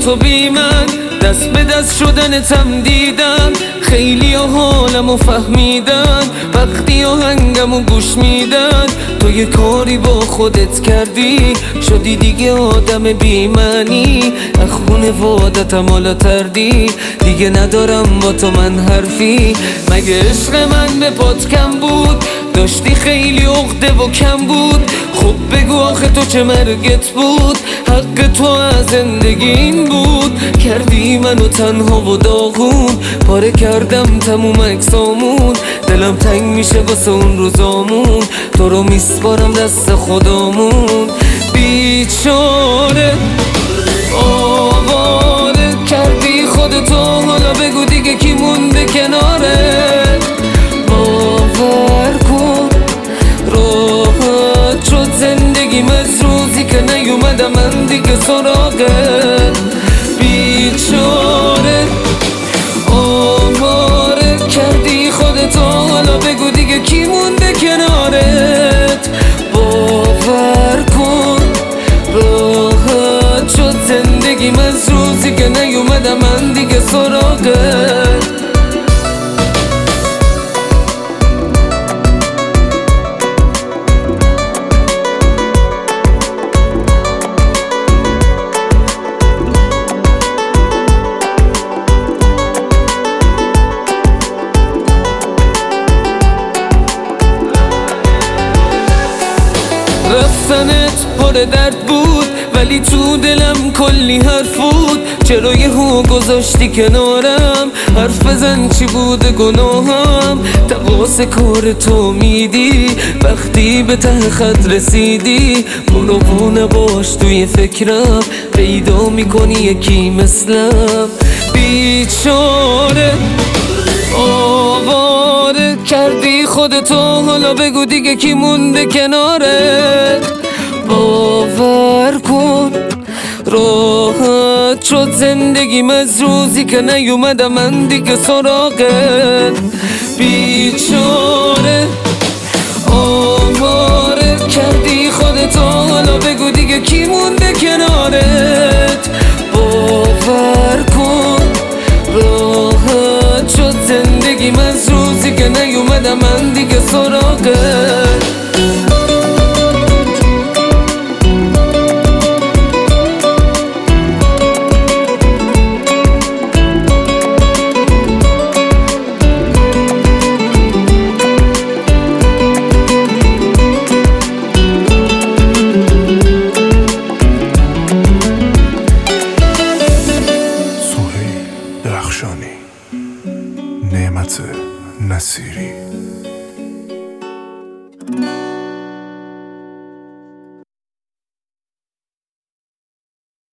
تو بی من دست به دست شدنتم دیدم. خیلی ها حالمو فهمیدن وقتی آهنگمو گوش میدن. تو یه کاری با خودت کردی شدی دیگه آدم بی معنی. از خونوادتم حالا تردی دیگه ندارم با تو من حرفی. مگه عشق من به پات کم بود؟ داشتی خیلی عقده و کم بود. خب بگو آخه تو چه مرگت بود؟ حق تو از زندگی این بود. کردی منو تنها و داغون پاره کردم تموم اکسامون. دلم تنگ میشه واسه اون روزامون تو رو میسپارم دست خدامون. بیچاره آواره کردی خودتو حالا بگو دیگه کی مونده کنارت؟ باور کن راحت شد زندگیم از روزی که نیومدم من دیگه سراغت. بیچاره آواره کردی خودتو حالا بگو دیگه کی مونده کنارت؟ باور کن راحت شد زندگیم از روزی که نیومدم من دیگه سراغت. رفتنت پر درد بود ولی تو دلم کلی حرف بود. چرا یهو گذاشتی کنارم؟ حرف بزن چی بوده گناهم؟ تقاس کار تو میدی وقتی به ته خط رسیدی. برو و نباش توی فکرم پیدا میکنی یکی مثلم. بیچاره آواره کردی خودتو حالا بگو دیگه کی مونده کنارت؟ باور کن راحت شد زندگیم از روزی که نیومدم من دیگه سراغت. بیچاره آواره کردی خودتو حالا بگو دیگه کی مونده کنارت؟ باور کن راحت شد زندگیم از روزی که نیومدم من دیگه سراغت. نعمت نصیری